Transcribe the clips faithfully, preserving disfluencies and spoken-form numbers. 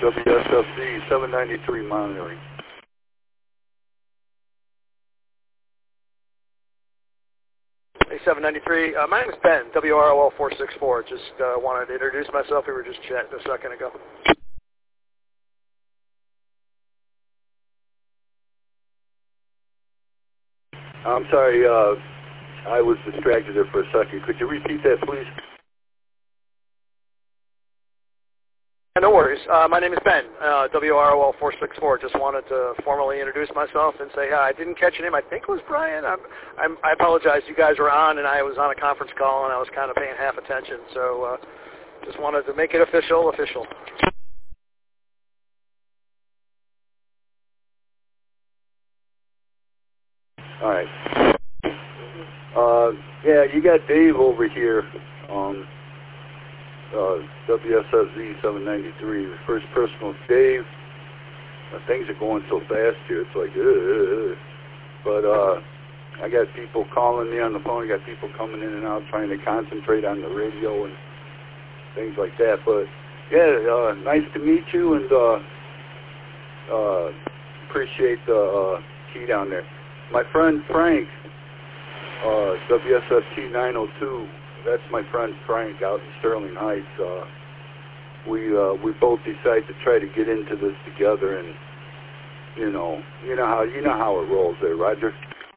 W S F Z seven ninety-three monitoring. Hey, seven ninety-three. Uh, my name is Ben, W R O L four six four. Just uh, wanted to introduce myself. We were just chatting a second ago. I'm sorry, uh, I was distracted there for a second. Could you repeat that, please? No worries. Uh, my name is Ben, uh, W R O L four six four. Just wanted to formally introduce myself and say hi. I didn't catch your name. I think it was Brian. I'm, I'm, I apologize. You guys were on, and I was on a conference call, and I was kind of paying half attention. So uh, just wanted to make it official, official. All right. Uh, yeah, you got Dave over here. Um, uh, W S F Z seven ninety-three. The first personal Dave. Uh, things are going so fast here. It's like, uh, but uh, I got people calling me on the phone. I got people coming in and out trying to concentrate on the radio and things like that. But yeah, uh, nice to meet you, and uh, uh, appreciate the uh, key down there. My friend Frank, uh, W S F T nine oh two, that's my friend Frank out in Sterling Heights. Uh, we uh, we both decided to try to get into this together, and you know, you know how you know how it rolls there, Roger.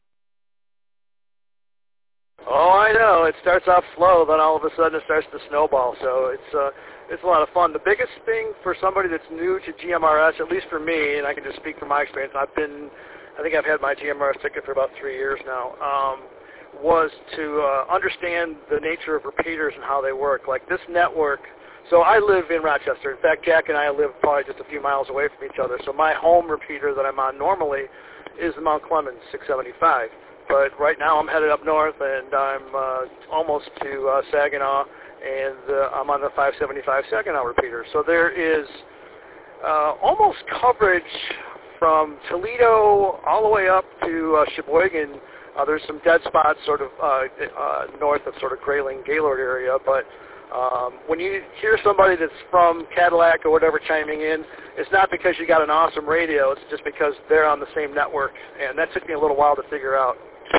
Oh, I know. It starts off slow, then all of a sudden it starts to snowball. So it's uh, it's a lot of fun. The biggest thing for somebody that's new to G M R S, at least for me, and I can just speak from my experience. I've been I think I've had my G M R S ticket for about three years now, um, was to uh, understand the nature of repeaters and how they work. Like this network, so I live in Rochester. In fact, Jack and I live probably just a few miles away from each other. So my home repeater that I'm on normally is the Mount Clemens six seventy-five. But right now I'm headed up north, and I'm uh, almost to uh, Saginaw, and uh, I'm on the five seventy-five Saginaw repeater. So there is uh, almost coverage from Toledo all the way up to uh, Sheboygan. Uh, there's some dead spots sort of uh, uh, north of sort of Grayling, Gaylord area. But um, when you hear somebody that's from Cadillac or whatever chiming in, it's not because you got an awesome radio. It's just because they're on the same network. And that took me a little while to figure out.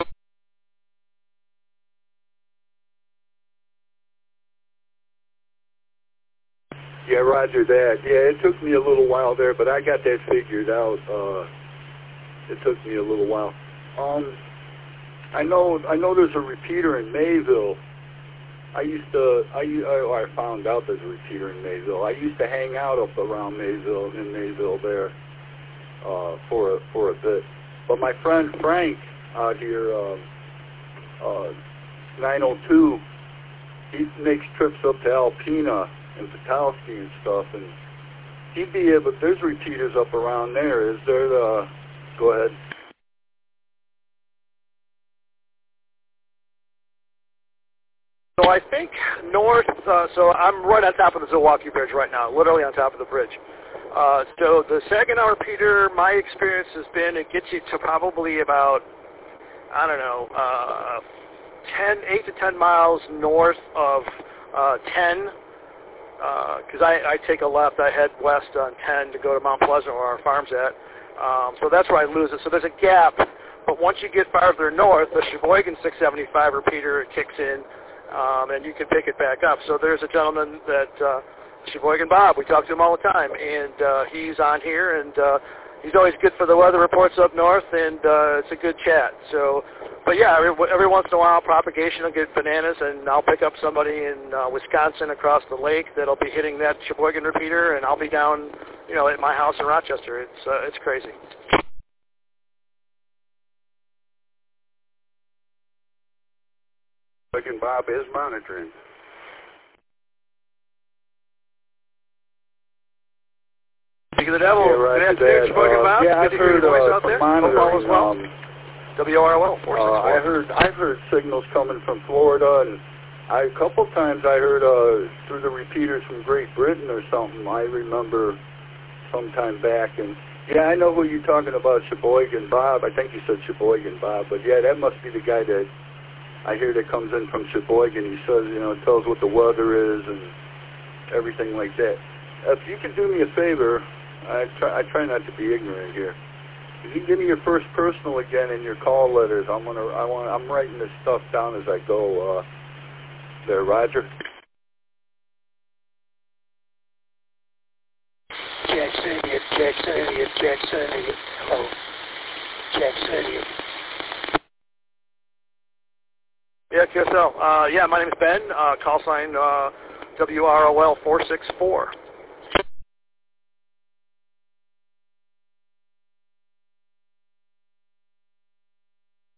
Yeah, Roger that. Yeah, it took me a little while there, but I got that figured out. Uh, it took me a little while. Um, I know, I know there's a repeater in Mayville. I used to, I, I, I found out there's a repeater in Mayville. I used to hang out up around Mayville, in Mayville there, uh, for a, for a bit. But my friend Frank out here, uh, uh, nine oh two, he makes trips up to Alpena and Petoskey and stuff, and he'd be able, there's repeaters up around there. Is there the, go ahead. So I think north, uh, so I'm right on top of the Zilwaukee Bridge right now, literally on top of the bridge. Uh, so the Saginaw repeater, my experience has been it gets you to probably about, I don't know, uh, ten, eight to ten miles north of uh, ten, because uh, I, I take a left, I head west on ten to go to Mount Pleasant where our farm's at. Um, so that's where I lose it. So there's a gap, but once you get farther north, the Sheboygan six seventy-five repeater kicks in, um, and you can pick it back up. So there's a gentleman that, uh, Sheboygan Bob, we talk to him all the time, and uh, he's on here, and uh, he's always good for the weather reports up north, and uh, it's a good chat. So, but yeah, every, every once in a while, propagation will get bananas, and I'll pick up somebody in uh, Wisconsin across the lake that'll be hitting that Sheboygan repeater, and I'll be down, you know, at my house in Rochester. It's uh, it's crazy. Sheboygan Bob is monitoring. Speak of the devil. Yeah, right. Good afternoon, Sheboygan uh, Bob. Yeah, I've good to hear heard your voice uh, out there. monitoring. As well. Um, W R O L four six four. Uh, I heard I've heard signals coming from Florida, and I, a couple times I heard uh, through the repeaters from Great Britain or something. I remember sometime back, and yeah, I know who you're talking about, Sheboygan Bob. I think you said Sheboygan Bob, but yeah, that must be the guy that I hear that comes in from Sheboygan. He says, you know, tells what the weather is and everything like that. if you can do me a favor, I try, I try not to be ignorant here. If you can give me your first personal again in your call letters, I'm gonna, I want, I'm writing this stuff down as I go. Uh, there, Roger. Jackson Idiot, Jackson Idiot, Jackson Idiot. Oh, Jackson Idiot. Yeah, Q S L. Uh, yeah, my name is Ben. Uh, call sign uh, W R O L four six four.